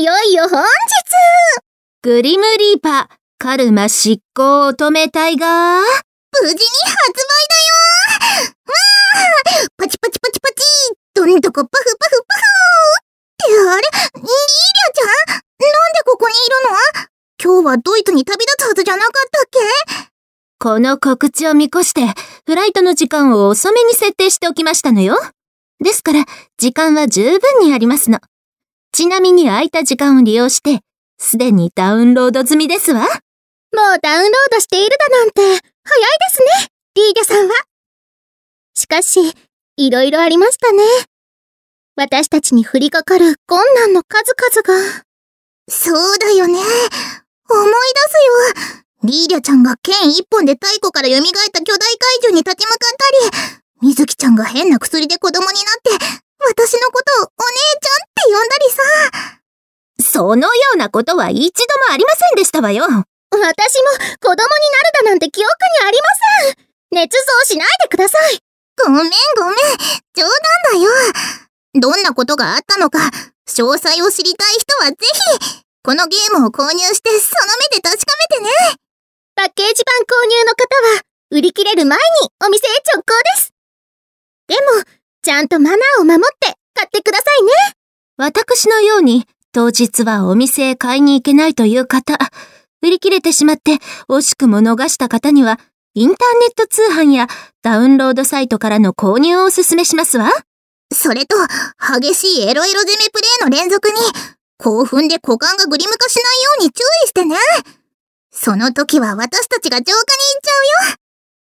よいよ本日、 グリムリーパー、カルマ執行乙女隊が、 無事に発売だよ。わー、パチパチパチパチ、どんとこパフパフパフってあれ、リーリャちゃん、なんでここにいるの？今日はドイツに旅立つはずじゃなかったっけ？ この告知を見越して、フライトの時間を遅めに設定しておきましたのよ。ですから、時間は十分にありますの。ちなみに空いた時間を利用して、すでにダウンロード済みですわ。 もうダウンロードしているだなんて、早いですね、リーリャさんは。しかし、いろいろありましたね。私たちに降りかかる困難の数々が。そうだよね。思い出すよ。リーリャちゃんが剣一本で太古から蘇った巨大怪獣に立ち向かったり、みずきちゃんが変な薬で子供になって、私のことをお姉ちゃんって呼んだりさ。 そのようなことは一度もありませんでしたわよ。 私も子供になるだなんて記憶にありません。捏造しないでください。ごめん。冗談だよ。どんなことがあったのか、詳細を知りたい人はぜひ、このゲームを購入してその目で確かめてね。パッケージ版購入の方は、売り切れる前にお店へ直行です。でも、ちゃんとマナーを守って買ってくださいね。 私のように、当日はお店へ買いに行けないという方、売り切れてしまって惜しくも逃した方には、インターネット通販やダウンロードサイトからの購入をお勧めしますわ。 それと、激しいエロエロ攻めプレイの連続に、興奮で股間がグリム化しないように注意してね。その時は私たちが浄化に行っちゃうよ。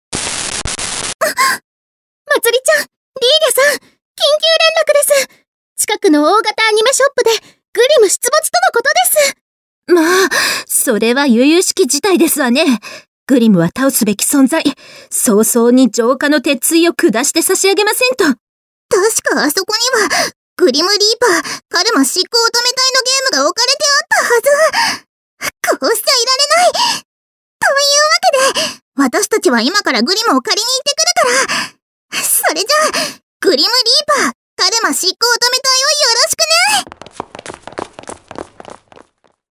まつりちゃん、リーリャさん、緊急連絡です。近くの大型アニメショップでグリム出没とのことです。 まあ、それは由々しき事態ですわね。グリムは倒すべき存在。早々に浄化の鉄槌を下して差し上げませんと。 確かあそこには、グリムリーパー、カルマ執行乙女隊のゲームが置かれてあったはず。こうしちゃいられない。というわけで、私たちは今からグリムを借りに行ってくるから。それじゃあ、グリムリーパー、カルマ執行乙女隊をよろしくね。